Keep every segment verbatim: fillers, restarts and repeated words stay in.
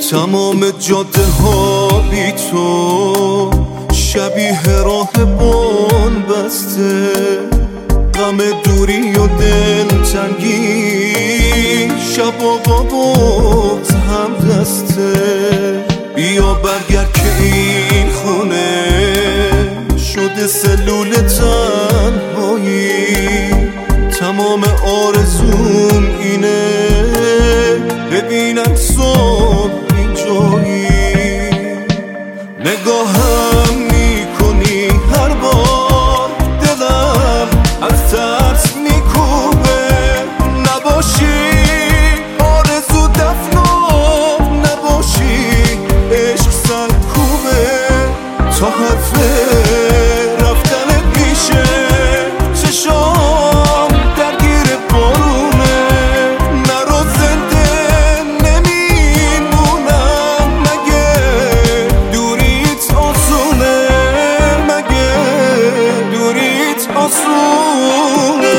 تمام جاده ها بی تو شبیه راه بان بسته، غم دوری و دلتنگی شب و بابات هم دسته. بیا برگرد که این خونه شده سلول تنهایی، تمام آرزوم اینه ببینم صبح اینجایی. نگاهم میکنی هر بار دلم از ترس میکوبه، نباشی آرزو دفنا، نباشی عشق سرکوبه. تا حرف رفتن پیشه چشام درگیر بارونه، نرو زنده نمیمونم مگه دوریت آسونه، مگه دوریت آسونه.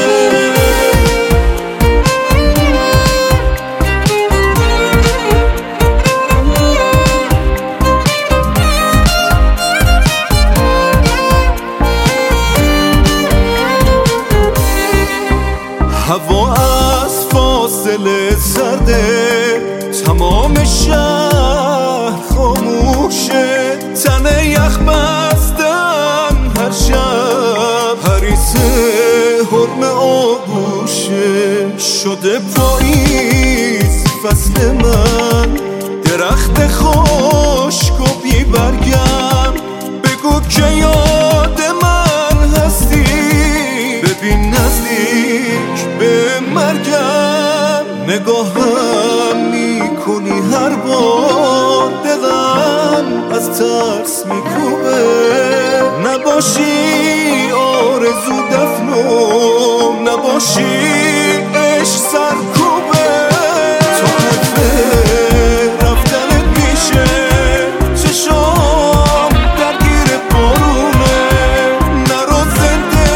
هوا از فاصله سرده، تمام شهر خاموشه، تنه یخ بستن هر شب حریصه حرم آغوشه. شده پاییز فصل من، درخت خشک و بی برگم، بگو که یاد من هستی، ببین نزدیک به مرگم. نگاهم میکنی هر بار دلم از ترس میکوبه، نباشی آرزو دفنو، نباشی عشق سرکوبه. تا حرف رفتن میشه چشام درگیر بارونه، نرو زنده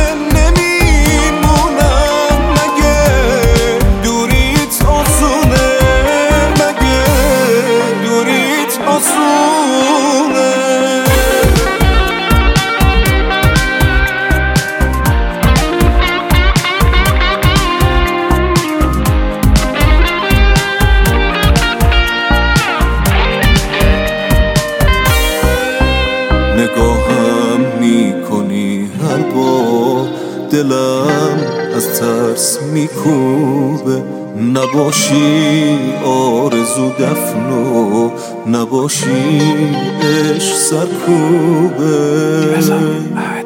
نمیمونم مگه دوریت آسونه، مگه دوریت آسونه. نگاهم میکنی هر بار دلم از ترس میکوبه، نباشی آرزو دفنو، نباشی عشق سرکوبه.